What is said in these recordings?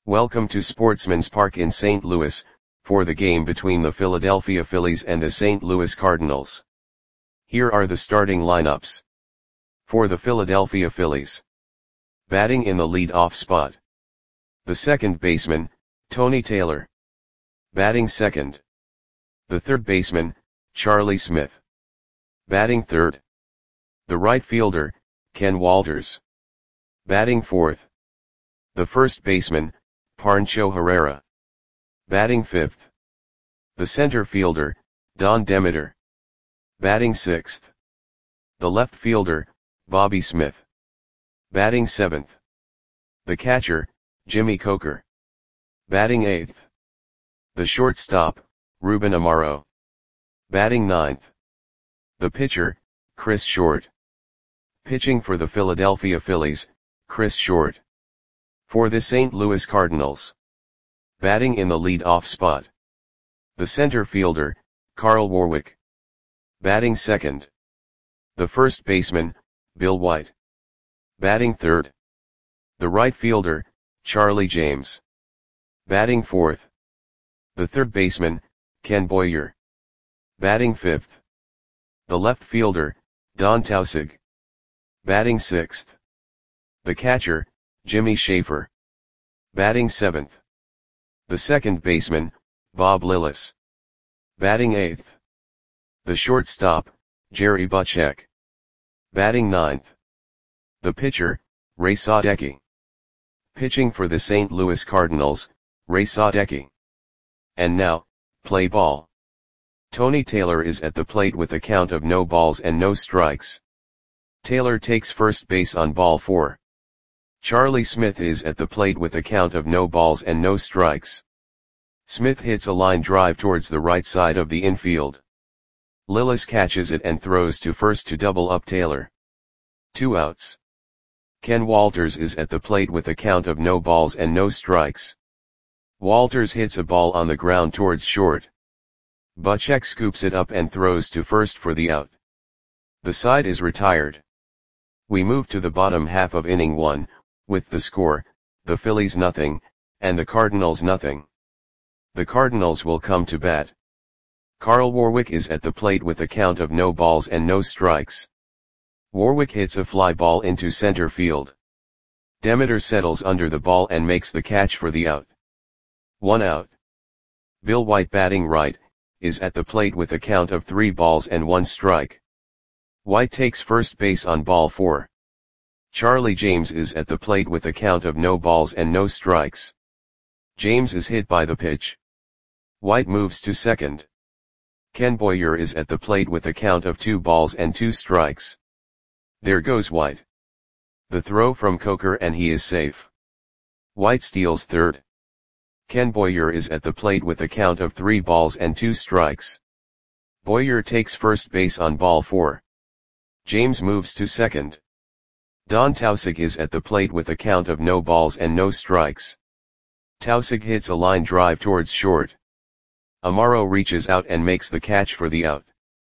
Welcome to Sportsman's Park in St. Louis, for the game between the Philadelphia Phillies and the St. Louis Cardinals. Here are the starting lineups. For the Philadelphia Phillies. Batting in the lead-off spot. The second baseman, Tony Taylor. Batting second. The third baseman, Charlie Smith. Batting third. The right fielder, Ken Walters. Batting fourth. The first baseman, Pancho Herrera. Batting fifth. The center fielder, Don Demeter. Batting sixth. The left fielder, Bobby Smith. Batting seventh. The catcher, Jimmy Coker. Batting eighth. The shortstop, Ruben Amaro. Batting ninth. The pitcher, Chris Short. Pitching for the Philadelphia Phillies, Chris Short. For the St. Louis Cardinals. Batting in the lead-off spot. The center fielder, Carl Warwick. Batting second. The first baseman, Bill White. Batting third. The right fielder, Charlie James. Batting fourth. The third baseman, Ken Boyer. Batting fifth. The left fielder, Don Tausig. Batting sixth. The catcher, Jimmy Schaefer. Batting seventh. The second baseman, Bob Lillis. Batting eighth. The shortstop, Jerry Butchek. Batting ninth. The pitcher, Ray Sadecki. Pitching for the St. Louis Cardinals, Ray Sadecki. And now, play ball. Tony Taylor is at the plate with a count of no balls and no strikes. Taylor takes first base on ball 4. Charlie Smith is at the plate with a count of no balls and no strikes. Smith hits a line drive towards the right side of the infield. Lillis catches it and throws to first to double up Taylor. 2 outs. Ken Walters is at the plate with a count of no balls and no strikes. Walters hits a ball on the ground towards short. Butchek scoops it up and throws to first for the out. The side is retired. We move to the bottom half of inning 1, with the score, the Phillies nothing, and the Cardinals nothing. The Cardinals will come to bat. Carl Warwick is at the plate with a count of no balls and no strikes. Warwick hits a fly ball into center field. Demeter settles under the ball and makes the catch for the out. 1 out. Bill White, batting right, is at the plate with a count of 3 balls and 1 strike. White takes first base on ball 4. Charlie James is at the plate with a count of no balls and no strikes. James is hit by the pitch. White moves to second. Ken Boyer is at the plate with a count of 2 balls and 2 strikes. There goes White. The throw from Coker and he is safe. White steals third. Ken Boyer is at the plate with a count of 3 balls and 2 strikes. Boyer takes first base on ball 4. James moves to second. Don Tausig is at the plate with a count of no balls and no strikes. Tausig hits a line drive towards short. Amaro reaches out and makes the catch for the out.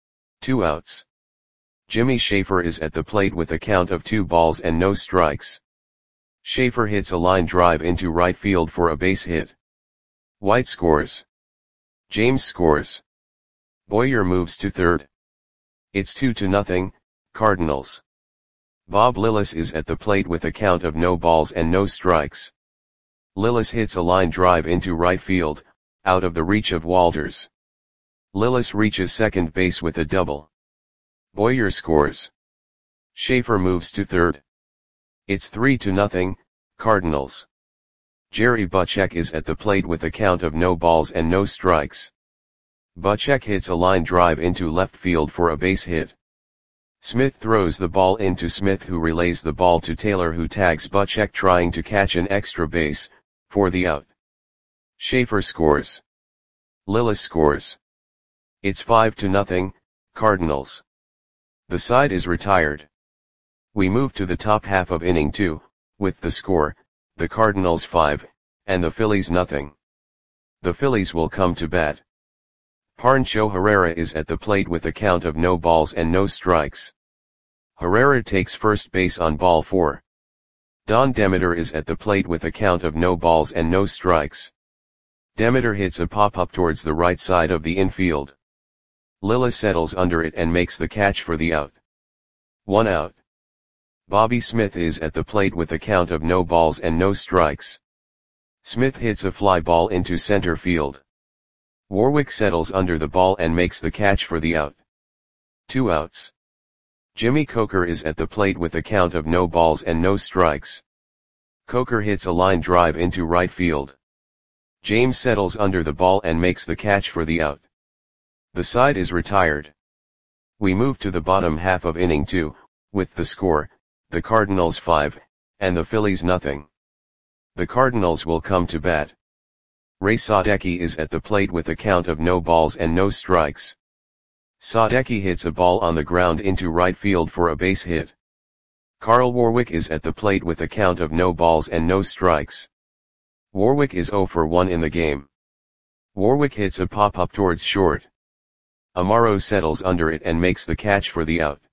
2 outs. Jimmy Schaefer is at the plate with a count of 2 balls and no strikes. Schaefer hits a line drive into right field for a base hit. White scores. James scores. Boyer moves to third. It's 2-0, Cardinals. Bob Lillis is at the plate with a count of no balls and no strikes. Lillis hits a line drive into right field, out of the reach of Walters. Lillis reaches second base with a double. Boyer scores. Schaefer moves to third. It's 3-0, Cardinals. Jerry Butchek is at the plate with a count of no balls and no strikes. Butchek hits a line drive into left field for a base hit. Smith throws the ball into Smith, who relays the ball to Taylor, who tags Butchek trying to catch an extra base, for the out. Schaefer scores. Lillis scores. It's 5-0, Cardinals. The side is retired. We move to the top half of inning 2, with the score, the Cardinals 5, and the Phillies nothing. The Phillies will come to bat. Pancho Herrera is at the plate with a count of no balls and no strikes. Herrera takes first base on ball 4. Don Demeter is at the plate with a count of no balls and no strikes. Demeter hits a pop-up towards the right side of the infield. Lillis settles under it and makes the catch for the out. 1 out. Bobby Smith is at the plate with a count of no balls and no strikes. Smith hits a fly ball into center field. Warwick settles under the ball and makes the catch for the out. 2 outs. Jimmy Coker is at the plate with a count of no balls and no strikes. Coker hits a line drive into right field. James settles under the ball and makes the catch for the out. The side is retired. We move to the bottom half of inning 2, with the score, the Cardinals 5, and the Phillies nothing. The Cardinals will come to bat. Ray Sadecki is at the plate with a count of no balls and no strikes. Sadecki hits a ball on the ground into right field for a base hit. Carl Warwick is at the plate with a count of no balls and no strikes. Warwick is 0 for 1 in the game. Warwick hits a pop-up towards short. Amaro settles under it and makes the catch for the out.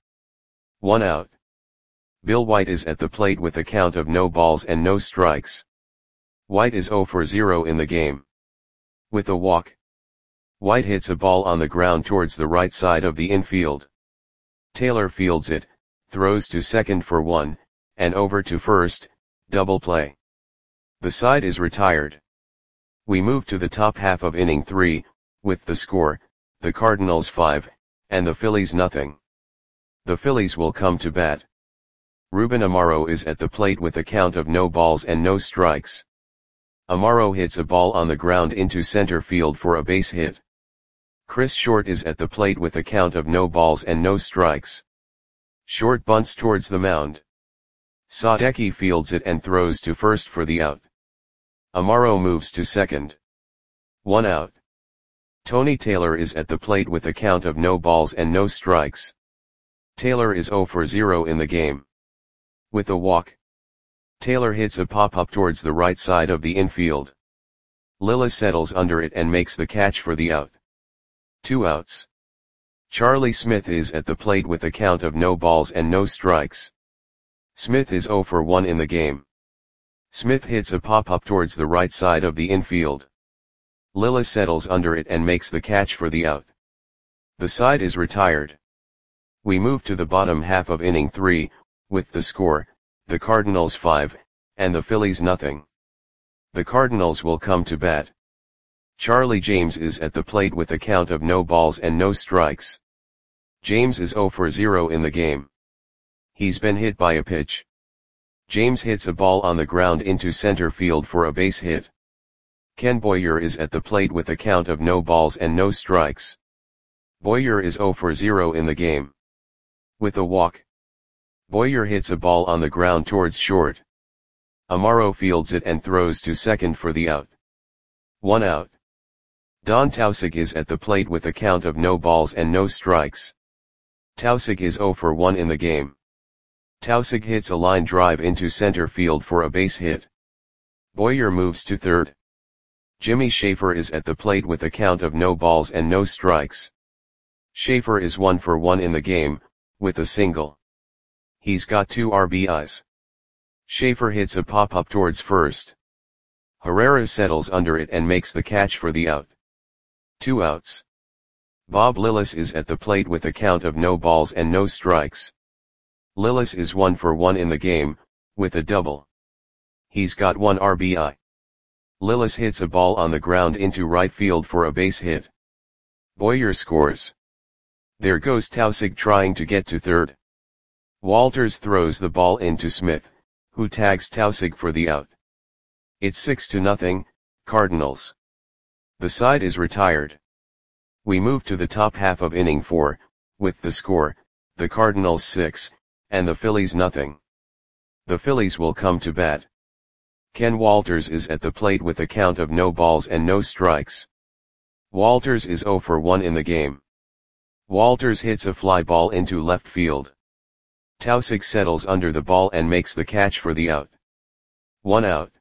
1 out. Bill White is at the plate with a count of no balls and no strikes. White is 0 for 0 in the game. With a walk, White hits a ball on the ground towards the right side of the infield. Taylor fields it, throws to second for 1, and over to first, double play. The side is retired. We move to the top half of inning 3, with the score, the Cardinals 5, and the Phillies nothing. The Phillies will come to bat. Ruben Amaro is at the plate with a count of no balls and no strikes. Amaro hits a ball on the ground into center field for a base hit. Chris Short is at the plate with a count of no balls and no strikes. Short bunts towards the mound. Sadecki fields it and throws to first for the out. Amaro moves to second. 1 out. Tony Taylor is at the plate with a count of no balls and no strikes. Taylor is 0 for 0 in the game. With a walk, Taylor hits a pop-up towards the right side of the infield. Lillis settles under it and makes the catch for the out. 2 outs. Charlie Smith is at the plate with a count of no balls and no strikes. Smith is 0 for 1 in the game. Smith hits a pop-up towards the right side of the infield. Lillis settles under it and makes the catch for the out. The side is retired. We move to the bottom half of inning 3, with the score, the Cardinals 5, and the Phillies nothing. The Cardinals will come to bat. Charlie James is at the plate with a count of no balls and no strikes. James is 0 for 0 in the game. He's been hit by a pitch. James hits a ball on the ground into center field for a base hit. Ken Boyer is at the plate with a count of no balls and no strikes. Boyer is 0 for 0 in the game. With a walk, Boyer hits a ball on the ground towards short. Amaro fields it and throws to second for the out. 1 out. Don Tausig is at the plate with a count of no balls and no strikes. Tausig is 0 for 1 in the game. Tausig hits a line drive into center field for a base hit. Boyer moves to third. Jimmy Schaefer is at the plate with a count of no balls and no strikes. Schaefer is 1 for 1 in the game, with a single. He's got 2 RBIs. Schaefer hits a pop-up towards first. Herrera settles under it and makes the catch for the out. 2 outs. Bob Lillis is at the plate with a count of no balls and no strikes. Lillis is 1 for 1 in the game, with a double. He's got 1 RBI. Lillis hits a ball on the ground into right field for a base hit. Boyer scores. There goes Tausig trying to get to third. Walters throws the ball into Smith, who tags Tausig for the out. It's 6-0, Cardinals. The side is retired. We move to the top half of inning 4, with the score, the Cardinals 6, and the Phillies nothing. The Phillies will come to bat. Ken Walters is at the plate with a count of no balls and no strikes. Walters is 0 for 1 in the game. Walters hits a fly ball into left field. Tausig settles under the ball and makes the catch for the out. 1 out.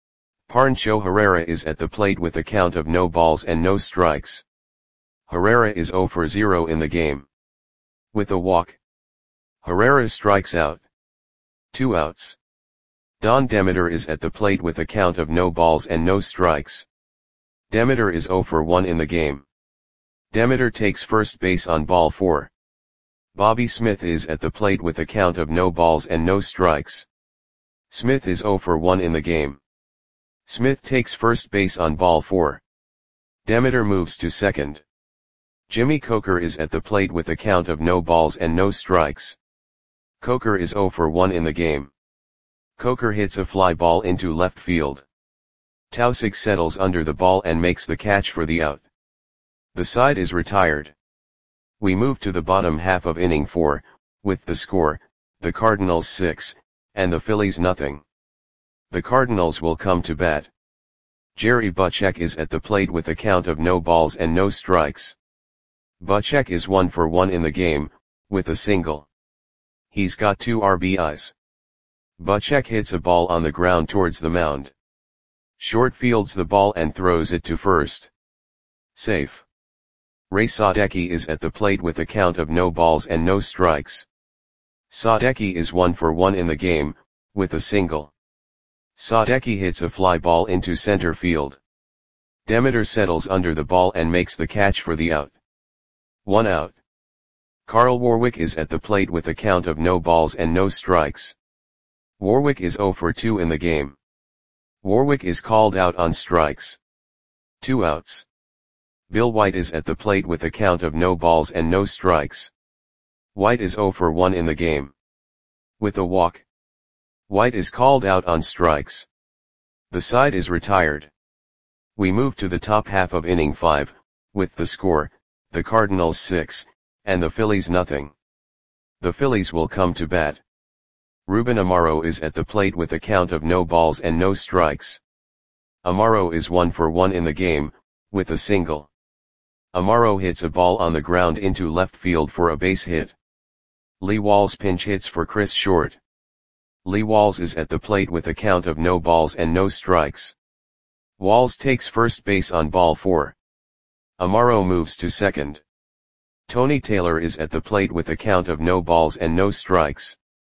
Pancho Herrera is at the plate with a count of no balls and no strikes. Herrera is 0 for 0 in the game. With a walk, Herrera strikes out. 2 outs. Don Demeter is at the plate with a count of no balls and no strikes. Demeter is 0 for 1 in the game. Demeter takes first base on ball 4. Bobby Smith is at the plate with a count of no balls and no strikes. Smith is 0 for 1 in the game. Smith takes first base on ball 4. Demeter moves to second. Jimmy Coker is at the plate with a count of no balls and no strikes. Coker is 0 for 1 in the game. Coker hits a fly ball into left field. Tausig settles under the ball and makes the catch for the out. The side is retired. We move to the bottom half of inning 4, with the score, the Cardinals 6, and the Phillies nothing. The Cardinals will come to bat. Jerry Butchek is at the plate with a count of no balls and no strikes. Butchek is 1 for 1 in the game, with a single. He's got 2 RBIs. Butchek hits a ball on the ground towards the mound. Short fields the ball and throws it to first. Safe. Ray Sadecki is at the plate with a count of no balls and no strikes. Sadecki is 1 for 1 in the game, with a single. Sadecki hits a fly ball into center field. Demeter settles under the ball and makes the catch for the out. 1 out. Carl Warwick is at the plate with a count of no balls and no strikes. Warwick is 0 for 2 in the game. Warwick is called out on strikes. 2 outs. Bill White is at the plate with a count of no balls and no strikes. White is 0 for 1 in the game. With a walk. White is called out on strikes. The side is retired. We move to the top half of inning 5, with the score, the Cardinals 6, and the Phillies nothing. The Phillies will come to bat. Ruben Amaro is at the plate with a count of no balls and no strikes. Amaro is 1 for 1 in the game, with a single. Amaro hits a ball on the ground into left field for a base hit. Lee Walls pinch hits for Chris Short. Lee Walls is at the plate with a count of no balls and no strikes. Walls takes first base on ball 4. Amaro moves to second. Tony Taylor is at the plate with a count of no balls and no strikes.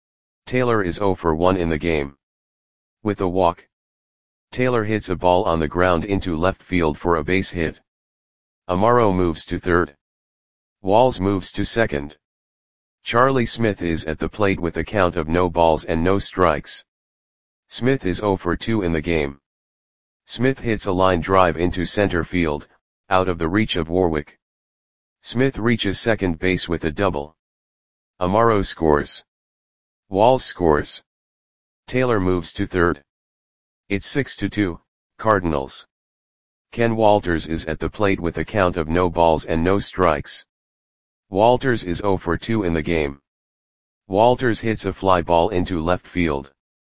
Taylor is 0 for 1 in the game. With a walk. Taylor hits a ball on the ground into left field for a base hit. Amaro moves to third. Walls moves to second. Charlie Smith is at the plate with a count of no balls and no strikes. Smith is 0 for 2 in the game. Smith hits a line drive into center field, out of the reach of Warwick. Smith reaches second base with a double. Amaro scores. Walls scores. Taylor moves to third. It's 6-2, Cardinals. Ken Walters is at the plate with a count of no balls and no strikes. Walters is 0 for 2 in the game. Walters hits a fly ball into left field.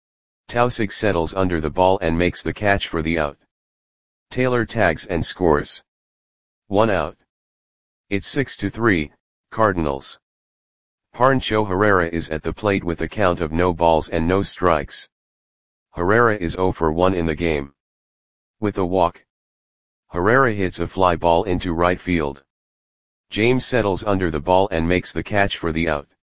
Tausig settles under the ball and makes the catch for the out. Taylor tags and scores. 1 out. It's 6-3, Cardinals. Pancho Herrera is at the plate with a count of no balls and no strikes. Herrera is 0 for 1 in the game. With a walk. Herrera hits a fly ball into right field. James settles under the ball and makes the catch for the out.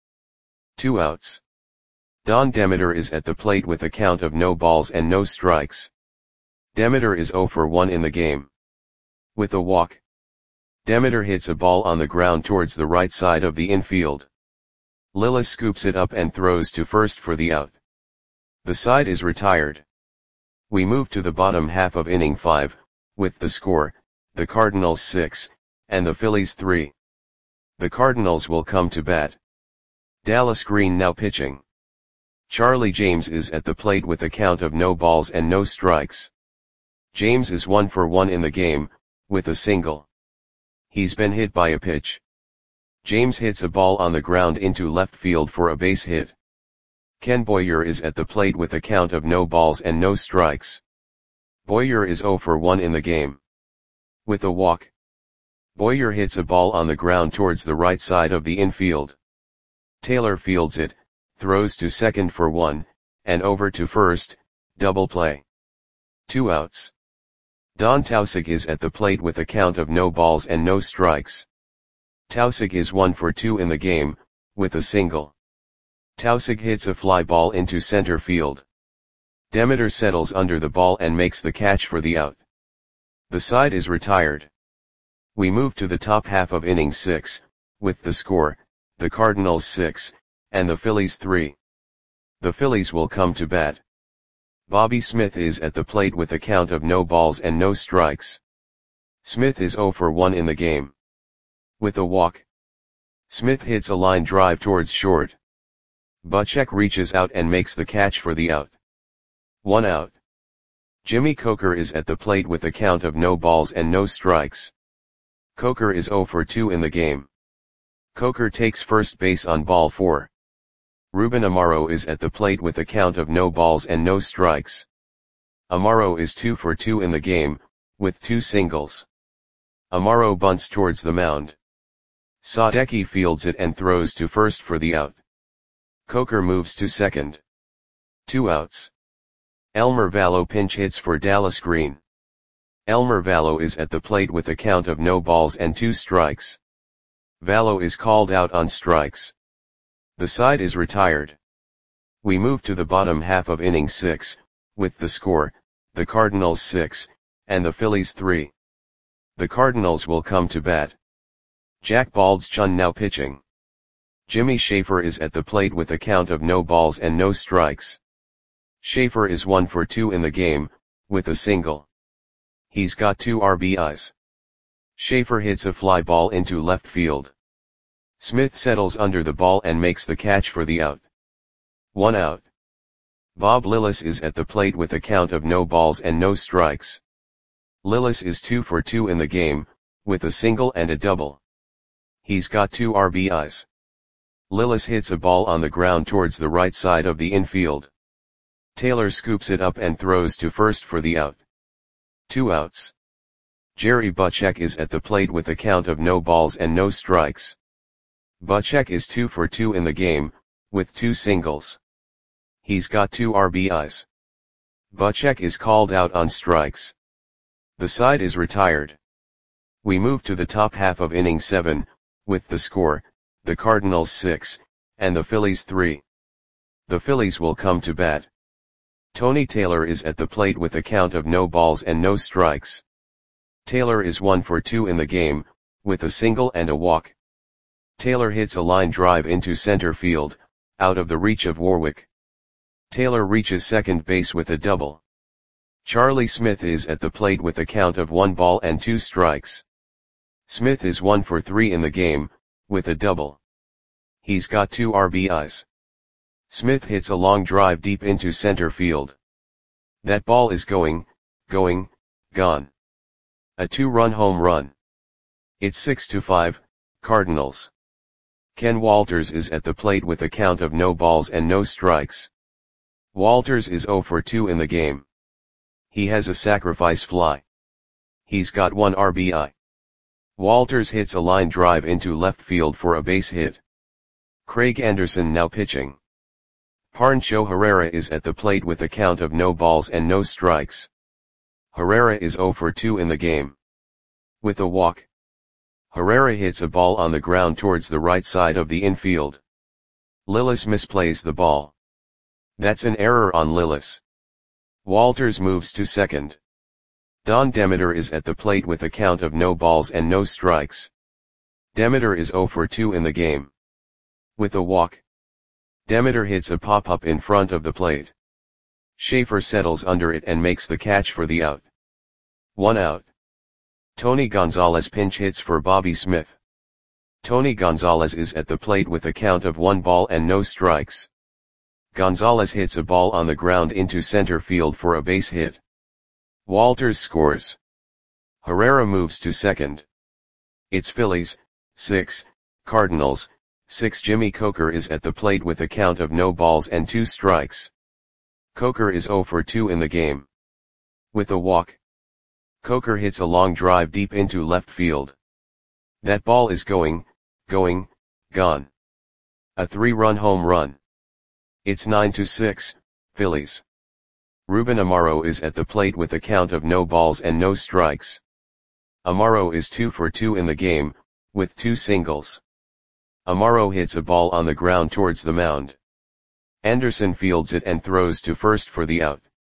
2 outs. Don Demeter is at the plate with a count of no balls and no strikes. Demeter is 0 for 1 in the game. With a walk. Demeter hits a ball on the ground towards the right side of the infield. Lillis scoops it up and throws to first for the out. The side is retired. We move to the bottom half of inning 5, with the score, the Cardinals 6, and the Phillies 3. The Cardinals will come to bat. Dallas Green now pitching. Charlie James is at the plate with a count of no balls and no strikes. James is 1 for 1 in the game, with a single. He's been hit by a pitch. James hits a ball on the ground into left field for a base hit. Ken Boyer is at the plate with a count of no balls and no strikes. Boyer is 0 for 1 in the game. With a walk. Boyer hits a ball on the ground towards the right side of the infield. Taylor fields it, throws to second for 1, and over to first, double play. 2 outs. Don Tausig is at the plate with a count of no balls and no strikes. Tausig is 1 for 2 in the game, with a single. Tausig hits a fly ball into center field. Demeter settles under the ball and makes the catch for the out. The side is retired. We move to the top half of inning 6, with the score, the Cardinals 6, and the Phillies 3. The Phillies will come to bat. Bobby Smith is at the plate with a count of no balls and no strikes. Smith is 0 for 1 in the game. With a walk, Smith hits a line drive towards short. Buchek reaches out and makes the catch for the out. 1 out. Jimmy Coker is at the plate with a count of no balls and no strikes. Coker is 0 for 2 in the game. Coker takes first base on ball 4. Ruben Amaro is at the plate with a count of no balls and no strikes. Amaro is 2 for 2 in the game, with 2 singles. Amaro bunts towards the mound. Sadecki fields it and throws to first for the out. Coker moves to second. 2 outs. Elmer Vallo pinch hits for Dallas Green. Elmer Vallo is at the plate with a count of no balls and 2 strikes. Vallo is called out on strikes. The side is retired. We move to the bottom half of inning 6, with the score, the Cardinals 6, and the Phillies 3. The Cardinals will come to bat. Jack Baldschun now pitching. Jimmy Schaefer is at the plate with a count of no balls and no strikes. Schaefer is 1 for 2 in the game, with a single. He's got 2 RBIs. Schaefer hits a fly ball into left field. Smith settles under the ball and makes the catch for the out. 1 out. Bob Lillis is at the plate with a count of no balls and no strikes. Lillis is 2 for 2 in the game, with a single and a double. He's got 2 RBIs. Lillis hits a ball on the ground towards the right side of the infield. Taylor scoops it up and throws to first for the out. 2 outs. Jerry Buchek is at the plate with a count of no balls and no strikes. Buchek is 2 for 2 in the game, with 2 singles. He's got 2 RBIs. Buchek is called out on strikes. The side is retired. We move to the top half of inning 7, with the score, the Cardinals 6, and the Phillies 3. The Phillies will come to bat. Tony Taylor is at the plate with a count of no balls and no strikes. Taylor is 1 for 2 in the game, with a single and a walk. Taylor hits a line drive into center field, out of the reach of Warwick. Taylor reaches second base with a double. Charlie Smith is at the plate with a count of 1 ball and 2 strikes. Smith is 1 for 3 in the game, with a double. He's got 2 RBIs. Smith hits a long drive deep into center field. That ball is going, gone. A 2-run home run. It's 6-5, Cardinals. Ken Walters is at the plate with a count of no balls and no strikes. Walters is 0 for 2 in the game. He has a sacrifice fly. He's got 1 RBI. Walters hits a line drive into left field for a base hit. Craig Anderson now pitching. Pancho Herrera is at the plate with a count of no balls and no strikes. Herrera is 0 for 2 in the game. With a walk, Herrera hits a ball on the ground towards the right side of the infield. Lillis misplays the ball. That's an error on Lillis. Walters moves to second. Don Demeter is at the plate with a count of no balls and no strikes. Demeter is 0 for 2 in the game. With a walk, Demeter hits a pop-up in front of the plate. Schaefer settles under it and makes the catch for the out. 1 out. Tony Gonzalez pinch hits for Bobby Smith. Tony Gonzalez is at the plate with a count of 1 ball and no strikes. Gonzalez hits a ball on the ground into center field for a base hit. Walters scores. Herrera moves to second. It's Phillies, 6, Cardinals, 6. Jimmy Coker is at the plate with a count of no balls and 2 strikes. Coker is 0 for 2 in the game. With a walk, Coker hits a long drive deep into left field. That ball is going, gone. A 3-run home run. It's 9-6, Phillies. Ruben Amaro is at the plate with a count of no balls and no strikes. Amaro is 2 for 2 in the game, with 2 singles. Amaro hits a ball on the ground towards the mound. Anderson fields it and throws to first for the out.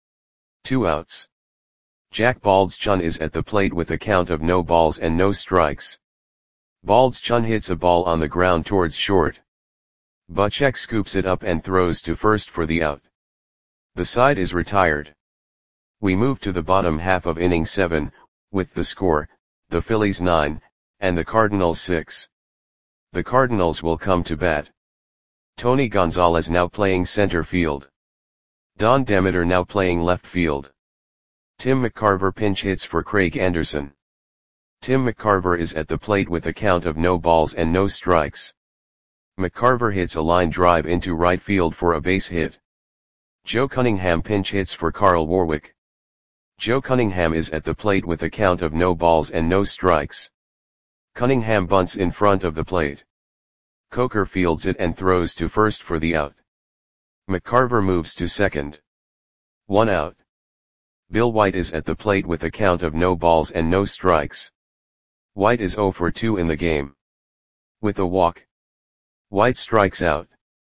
2 outs. Jack Baldschun is at the plate with a count of no balls and no strikes. Baldschun hits a ball on the ground towards short. Buchek scoops it up and throws to first for the out. The side is retired. We move to the bottom half of inning 7, with the score, the Phillies 9, and the Cardinals 6. The Cardinals will come to bat. Tony Gonzalez now playing center field. Don Demeter now playing left field. Tim McCarver pinch hits for Craig Anderson. Tim McCarver is at the plate with a count of no balls and no strikes. McCarver hits a line drive into right field for a base hit. Joe Cunningham pinch hits for Carl Warwick. Joe Cunningham is at the plate with a count of no balls and no strikes. Cunningham bunts in front of the plate. Coker fields it and throws to first for the out. McCarver moves to second. 1 out. Bill White is at the plate with a count of no balls and no strikes. White is 0 for 2 in the game. With a walk, White strikes out.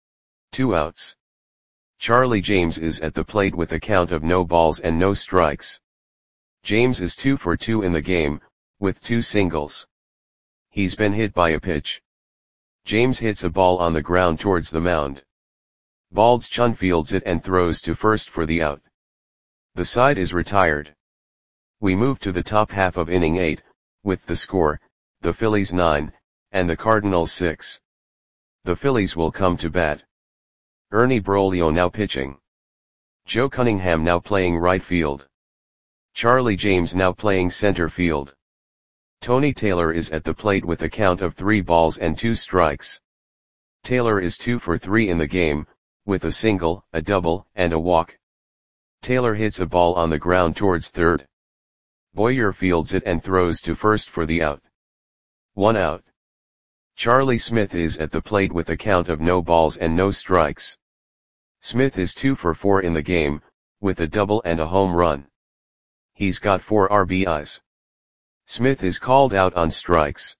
2 outs. Charlie James is at the plate with a count of no balls and no strikes. James is 2 for 2 in the game, with 2 singles. He's been hit by a pitch. James hits a ball on the ground towards the mound. Baldschun fields it and throws to first for the out. The side is retired. We move to the top half of inning 8, with the score, the Phillies 9, and the Cardinals 6. The Phillies will come to bat. Ernie Broglio now pitching. Joe Cunningham now playing right field. Charlie James now playing center field. Tony Taylor is at the plate with a count of 3 balls and 2 strikes. Taylor is 2 for 3 in the game, with a single, a double, and a walk. Taylor hits a ball on the ground towards third. Boyer fields it and throws to first for the out. 1 out. Charlie Smith is at the plate with a count of no balls and no strikes. Smith is 2 for 4 in the game, with a double and a home run. He's got 4 RBIs. Smith is called out on strikes.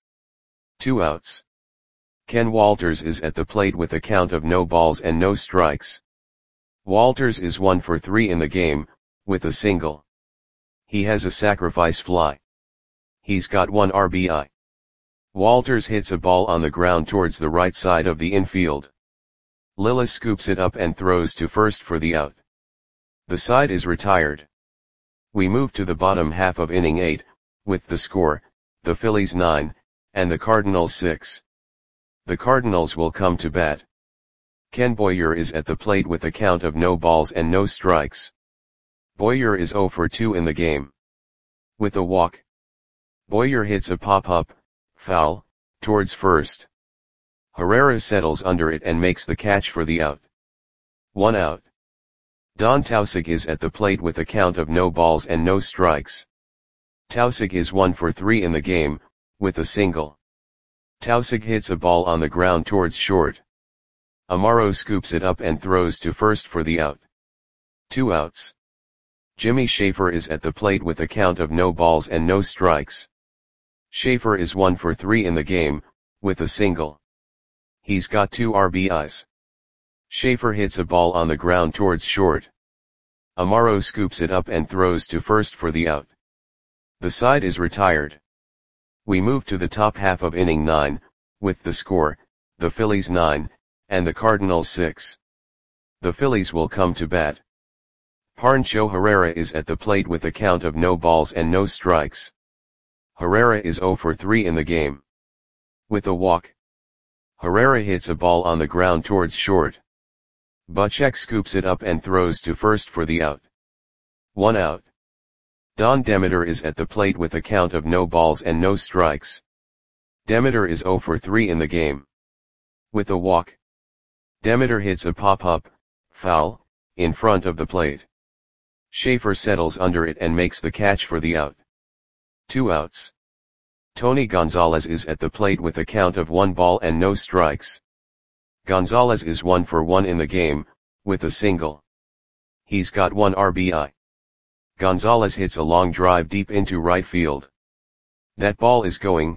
2 outs. Ken Walters is at the plate with a count of no balls and no strikes. Walters is 1 for 3 in the game, with a single. He has a sacrifice fly. He's got 1 RBI. Walters hits a ball on the ground towards the right side of the infield. Lillis scoops it up and throws to first for the out. The side is retired. We move to the bottom half of inning 8, with the score, the Phillies 9, and the Cardinals 6. The Cardinals will come to bat. Ken Boyer is at the plate with a count of no balls and no strikes. Boyer is 0 for 2 in the game. With a walk, Boyer hits a pop-up, foul, towards first. Herrera settles under it and makes the catch for the out. 1 out. Don Tausig is at the plate with a count of no balls and no strikes. Tausig is 1 for 3 in the game, with a single. Tausig hits a ball on the ground towards short. Amaro scoops it up and throws to first for the out. 2 outs. Jimmy Schaefer is at the plate with a count of no balls and no strikes. Schaefer is 1 for 3 in the game, with a single. He's got 2 RBIs. Schaefer hits a ball on the ground towards short. Amaro scoops it up and throws to first for the out. The side is retired. We move to the top half of inning 9, with the score, the Phillies 9, and the Cardinals 6. The Phillies will come to bat. Pancho Herrera is at the plate with a count of no balls and no strikes. Herrera is 0 for 3 in the game. With a walk, Herrera hits a ball on the ground towards short. Buchek scoops it up and throws to first for the out. 1 out. Don Demeter is at the plate with a count of no balls and no strikes. Demeter is 0 for 3 in the game. With a walk, Demeter hits a pop-up, foul, in front of the plate. Schaefer settles under it and makes the catch for the out. 2 outs. Tony Gonzalez is at the plate with a count of 1 ball and no strikes. Gonzalez is 1 for 1 in the game, with a single. He's got 1 RBI. Gonzalez hits a long drive deep into right field. That ball is gone.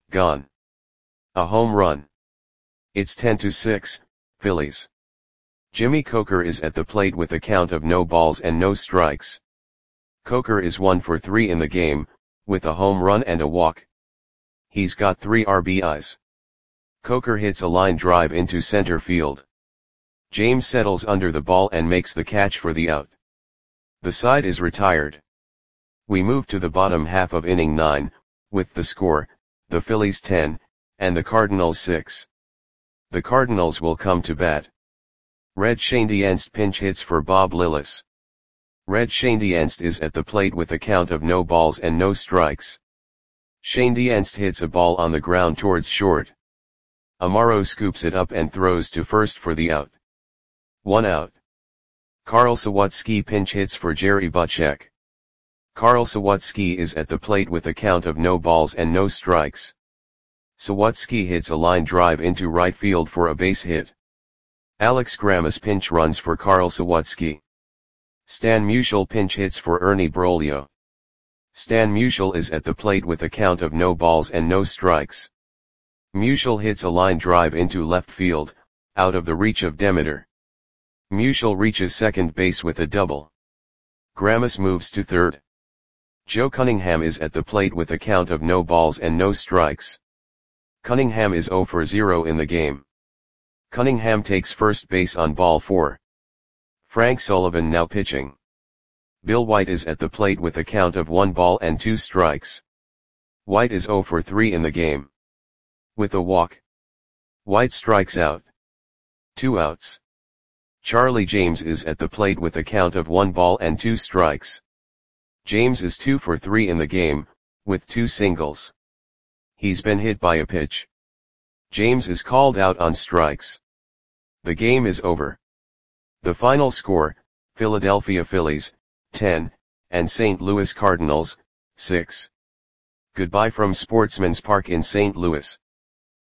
A home run. It's 10-6, Phillies. Jimmy Coker is at the plate with a count of no balls and no strikes. Coker is 1 for 3 in the game, with a home run and a walk. He's got 3 RBIs. Coker hits a line drive into center field. James settles under the ball and makes the catch for the out. The side is retired. We move to the bottom half of inning 9, with the score, the Phillies 10, and the Cardinals 6. The Cardinals will come to bat. Red Schoendienst pinch hits for Bob Lillis. Red Schoendienst is at the plate with a count of no balls and no strikes. Schoendienst hits a ball on the ground towards short. Amaro scoops it up and throws to first for the out. 1 out. Carl Sawatsky pinch hits for Jerry Butchek. Carl Sawatsky is at the plate with a count of no balls and no strikes. Sawatsky hits a line drive into right field for a base hit. Alex Grammas pinch runs for Carl Sawatsky. Stan Musial pinch hits for Ernie Broglio. Stan Musial is at the plate with a count of no balls and no strikes. Musial hits a line drive into left field, out of the reach of Demeter. Musial reaches second base with a double. Grammas moves to third. Joe Cunningham is at the plate with a count of no balls and no strikes. Cunningham is 0 for 0 in the game. Cunningham takes first base on ball 4. Frank Sullivan now pitching. Bill White is at the plate with a count of 1 ball and 2 strikes. White is 0 for 3 in the game. With a walk, White strikes out. 2 outs. Charlie James is at the plate with a count of 1 ball and 2 strikes. James is 2 for 3 in the game, with 2 singles. He's been hit by a pitch. James is called out on strikes. The game is over. The final score, Philadelphia Phillies, 10, and St. Louis Cardinals, 6. Goodbye from Sportsman's Park in St. Louis.